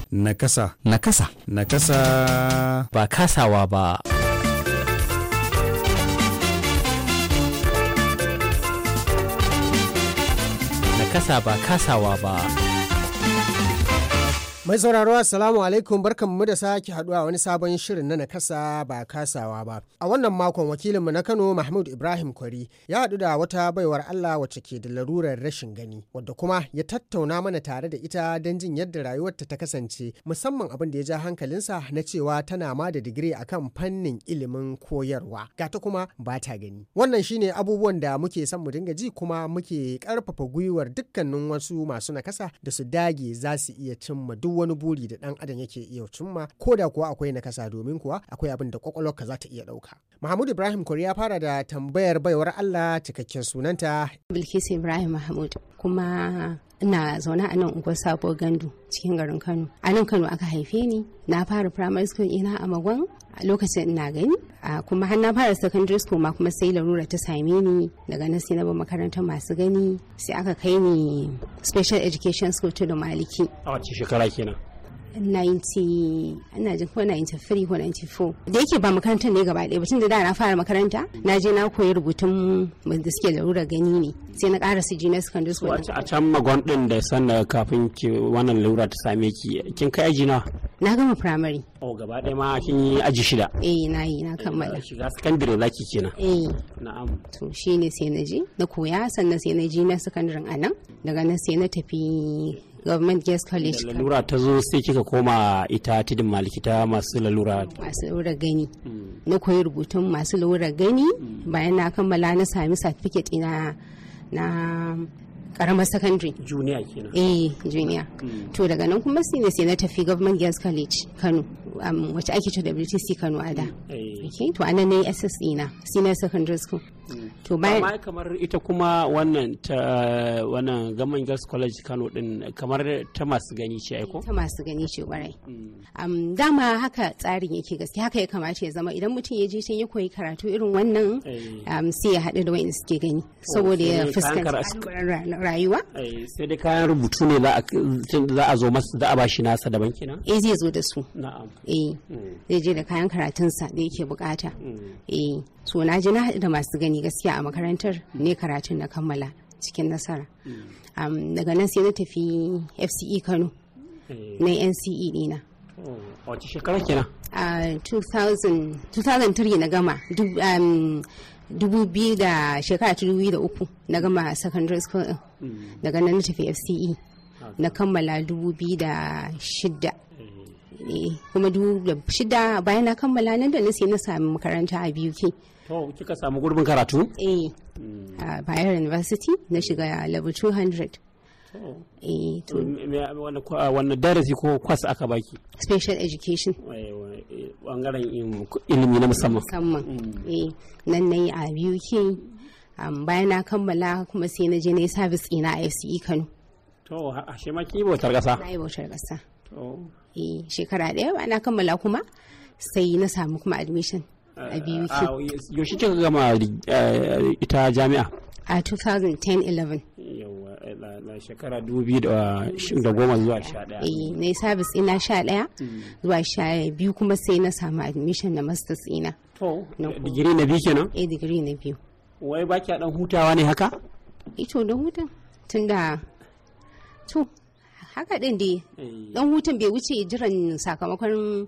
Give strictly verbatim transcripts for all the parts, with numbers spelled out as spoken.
Nakasa. Nakasa. Nakasa. Ba kasawa ba. Nakasa ba kasawa ba. Mai sauraro assalamu alaikum, barkanmu da sake haduwa wani sabon shirin na nakasa ba kasawa ba. A wannan makon wakilinmu na Kano Mahmud Ibrahim Kwari ya haɗu da wata baiwar Allah wacce ke da larurar rashin gani, wadda kuma ya tattauna mana tare da ita don jin yadda rayuwarta ta kasance, musamman abin da ya ja hankalinsa na cewa tana ma da digiri akan fannin ilimin koyarwa, gata kuma ba ta gani. Wannan shine abubuwan da muke son mu dinga ji, kuma muke karfafa gwiwar dukkanin wasu masu nakasa da su dage za su iya cimma duk wani buri da dan adam yake iya cimma, ko da kuwa akwai nakasa, domin kuwa akwai abin da kwakwalwarka za ta iya dauka. Mahmud Ibrahim Kwari ya fara da tambayar baiwar Allah cikakken sunanta. Bilkisu Ibrahim Mahmud, kuma ina zaune a nan unguwar Sabo Gandu cikin garin Kano. A nan Kano aka haife ni. Na fara primary school ina a Magwan a lokacin ina gani, kuma har na fara secondary school ma kuma sai larura ta same ni, daga nan sai na ba makarantar masu gani, sai aka kai ni special education school to da Maliki. A wace shekara kenan? ninety ina jin ko ninety-three ko ninety-four, da yake ba makarantar ne gaba ɗaya, tun da da na fara makaranta na je na koyi rubutun da suke larurar gani ne, sai na ƙara su junior secondary school. A can Magwan din da sannan kafin ki wannan larura ta same ki, kin kai aji nawa? Na gama primary. Oh, gaba ɗaya ma kin yi aji shida? Eh, na yi, na kammala. Shiga secondary zaki kenan? Eh. Na'am. To shine sai na je na koya, sannan sai na je na secondary a nan, daga nan sai na tafi Government Girls College. Da lalura ta zo sai kika koma ita Tidin Maliki ta masu lalura. Masu lalura gani. Na koyi rubutun masu lalura gani, bayan na kammala na sami certificate ina na karamar secondary. Junior kenan. Eh, junior. To daga nan kuma sai ne sai na tafi Government Girls College Kano, um, wacce ake ce W T C Kano a da. Okay, to anan ne S S E na, Senior Secondary School. To bayan amma kamar ita kuma wannan ta wannan Government Girls College Kano din kamar ta masu gani ce ai ko? Ta masu gani ce kwarai. Um, dama haka tsarin yake, gaskiya haka ya kamata ya zama, idan mutum ya je can ya koyi karatu irin wannan, um, sai ya haɗu da wa'inda suke gani, saboda ya fuskanci rayuwa. Sai dai kayan rubutu ne za a zo masa, za a bashi nasa daban kenan? Eh, zai zo da su. Na'am. Eh, zai je da kayan karatunsa da yake bukata. Eh, so na je na haɗu da masu gani gaskiya a makarantar ne karatun na kammala cikin nasara. Um, daga nan sai na tafi F C E Kano na N C E dina. A wace shekara kenan? A two thousand three na gama, dubu biyu da shekara ta dubu biyu da uku na gama secondary school din. Daga nan na tafi F C E na kammala dubu biyu da shida. Kuma dubu da shida bayan na kammala nan da na sai na sami makaranta a B U K. To kika samu gurbin karatu? Eh, a Bayero University na shiga level two hundred. Eh, to wannan darasi ko kwas aka baki? Special education. Bangaren ilimi na musamman. Musamman. Eh, nan na yi a B U K. Bayan na kammala kuma sai na je na yi service ina a F C E Kano. To, a shi ma ki bautar ƙasa? Na yi bautar ƙasa. To. Eh, shekara ɗaya ba na kammala kuma sai na samu kuma admission a B U K. Yaushe kika gama ita jami'a? A twenty ten eleven. Yawa, na shekara dubu biyu da goma zuwa sha ɗaya. Eh, na yi service ina sha ɗaya zuwa sha biyu kuma sai na samu admission na masters ina. To, digiri na biyu kenan? Eh, digiri na biyu. Wai ba ki dan hutawa ne haka? Ito da hutun tunda to haka din dai dan hutun bai wuce jiran sakamakon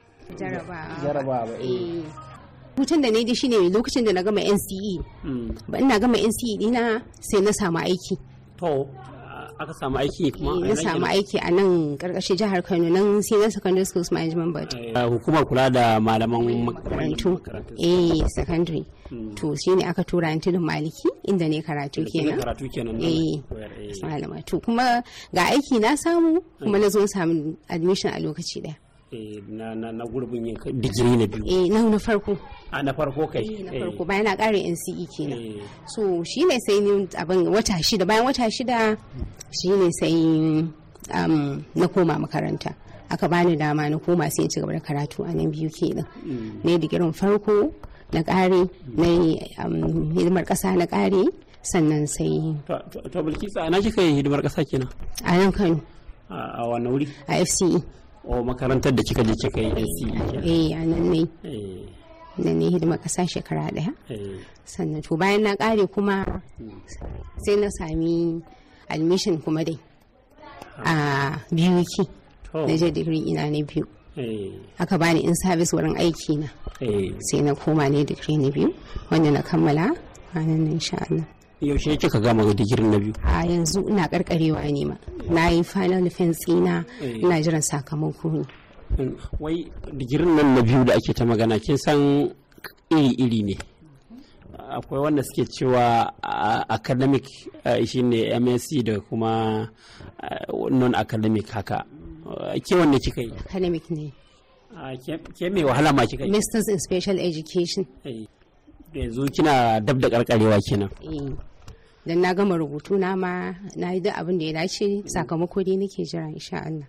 jarabawa ba. Eh, hutun da ne dai shine lokacin da na gama N C E. Ba ina gama N C E dina sai na samu aiki. To aka samu aiki kuma na samu aiki a nan karkashin jihar Kano, nan Senior Secondary Schools Management Board. Hukumar kula da malaman makarantu. Eh, secondary. To shine aka tura ni tudun Maliki inda ne karatu kenan. Karatu kenan. Eh, malama. To kuma ga aiki na samu kuma na zo samu admission a lokaci daya. Eh, na na na gurbin yin digiri na biyu. Eh, na na farko. A na farko kai. Eh, na farko bayan na kare N C E kenan. So shine sai ni abin wata shida, bayan wata shida shine sai um, na koma makaranta. Aka bani dama na koma sai ci gaba da karatu a nan biyu kenan. Ne digirin farko na kare, na hidimar kasa na kare, sannan sai. To Bilkisu, ana kika yi hidimar kasa kenan? A nan Kano. A wannan wuri? A F C E. o makarantar da kika je kika yi N C E eh a nan ne da ne hidima ƙasa shekara ɗaya sannan to bayan na ƙare kuma sai na sami admission kuma dai a biyu ki na je digiri ina na biyu aka bani in service wurin aiki na sai na koma ne digiri na biyu wanda na kammala a nan insha Allah. Yaushe kika gama digirin na biyu? A yanzu ina karkarewa ne ma na yi final defense ina ina jiran sakamako ne. Wai digirin nan na biyu da ake ta magana kin san iri-iri ne, akwai wanda suke cewa academic shine M S C da kuma non-academic haka, ke wanne kika yi? Academic ne. Ke mai wahala ma kika yi? Masters in Special Education. Yanzu kina dab da karkarewa kenan. Dan na gama rubutu na ma na yi duk abin da ya dace, sakamako dai nake jira insha Allah.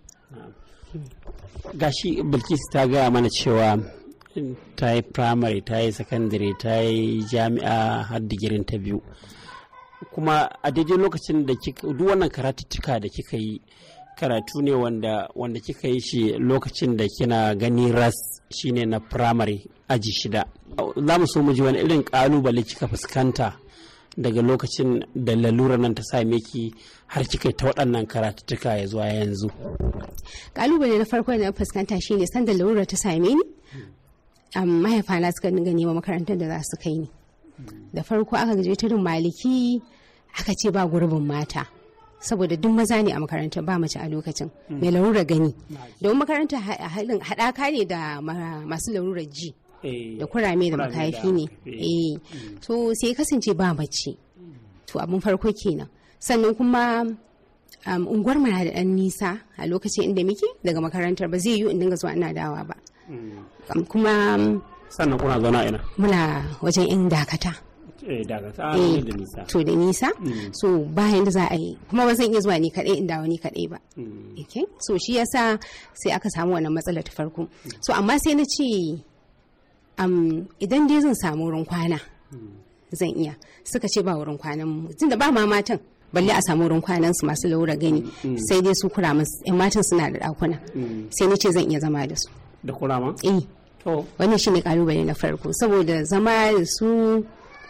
Gashi Bilkisu ta gaya mana cewa ta yi primary, ta yi secondary, ta yi jami'a har digirin ta biyu, kuma a daidai lokacin da kika duk wannan karatuttuka da kika yi karatu ne wanda wanda kika yi shi lokacin da kina gani ras shine na primary aji shida. Za mu so mu ji wani irin kalubale kika fuskanta daga lokacin da lalura nan ta same ki har kika yi ta waɗannan karatuttuka ya zuwa yanzu. Kalubale na farko da na fuskanta shine sanda lalura ta same ni, mahaifana suka dinga neman makarantar da za su kai ni. Da farko aka je tudun maliki aka ce ba gurbin mata saboda duk maza ne a makarantar, ba mace a lokacin mai larura gani, domin makarantar haɗaka ne da masu larurar ji da kurame da makafi ne, eh to sai kasance ba mace. To abin farko kenan. Sannan kuma unguwar mu na da ɗan nisa a lokacin inda muke daga makarantar, ba zai yi in dinga zuwa ina dawa ba. Kuma sannan kuna zauna ina? Muna wajen in dakata. Eh dakata ne da nisa. To da nisa. So bayan da za a yi kuma ba zan iya zuwa ni kadai in dawo ni kadai ba. Okay? So shi yasa sai aka samu wannan matsalar ta farko. So amma sai na ce um, idan dai zan samu wurin kwana zan iya. Suka ce ba wurin kwanan mu tunda ba ma matan balle a samu wurin kwanan su masu laura gani, sai dai su kuramin yan matan suna da dakuna. Sai na ce zan iya zama da su. Da kurama? Eh. To wannan shine kalubale na farko saboda zama da su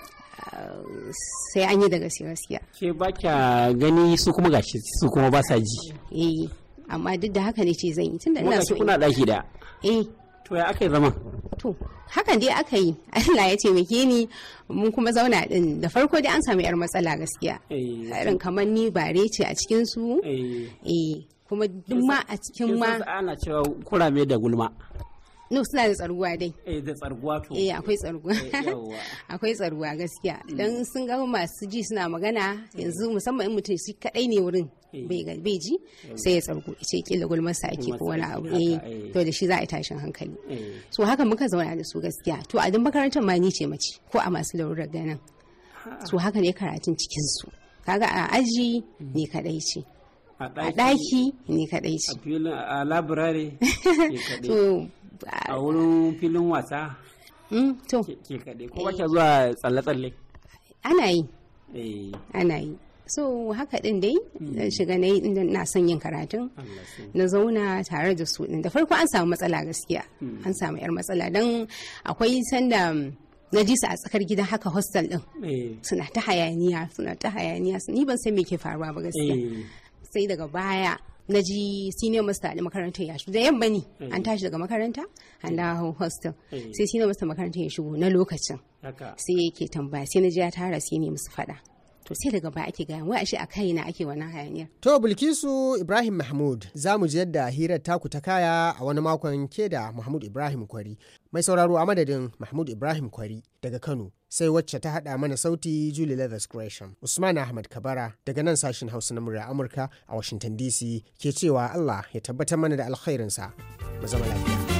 sai an yi da gaskiya. Ke ba kya gani su kuma gashi su kuma ba sa ji. Eh amma duk da haka ne ce zan yi tunda ina so. Kuna daki da. Eh. To ya aka yi zaman? To hakan dai aka yi. Allah ya taimake ni mun kuma zauna din. Da farko dai an samu yar matsala gaskiya. Irin kamar ni bare ce a cikin su. Eh kuma duk ma a cikin ma. Ana cewa kurame da gulma. No suna da tsarguwa dai. Eh da tsarguwa to. Eh akwai tsarguwa. Akwai tsarguwa gaskiya. Dan sun ga masu ji suna magana yanzu musamman in mutum shi kadai ne wurin bai ji sai ya tsargu ce kila gulmar sa ake ko wani abu. Eh to da shi za a yi tashin hankali. So haka muka zauna da su gaskiya. To a duk makarantar ma ni ce mace ko a masu larurar ganin. So haka ne karatun cikin su. Kaga a aji ni kadai ce. A daki ni kadai ce. A filin a library ni kadai. A wurin filin wasa to ke kaɗai ko ba zuwa tsalle-tsalle? Ana yi ana yi so haka ɗin dai zan shiga na yi inda na son yin karatun na zauna tare da su ɗin. Da farko an samu matsala gaskiya, an samu yar matsala don akwai sanda na ji su a tsakar gidan haka hostel ɗin suna ta hayaniya suna ta hayaniya ni ban san me ke faruwa ba gaskiya. Sai daga baya na ji senior master da makarantar ya shigo da yamma ne an tashi daga makaranta an dawo hostel sai senior master makarantar ya shigo na lokacin sai yake tambaya sai na ji ya tara sai ne musu fada to sai daga baya ake gaya wai ashe a kaina ake wannan hayaniyar. To Bilkisu Ibrahim Mahmud za mu ji yadda hirar taku ta kaya a wani makon ke da Mahmud Ibrahim Kwari. Mai sauraro a madadin Mahmud Ibrahim Kwari daga Kano sai wacce ta haɗa mana sauti Julie Leathers Gresham. Usman Ahmad Kabara daga nan sashin Hausa na murya Amurka a Washington D C ke cewa Allah ya tabbatar mana da alkhairinsa. Mu zama lafiya.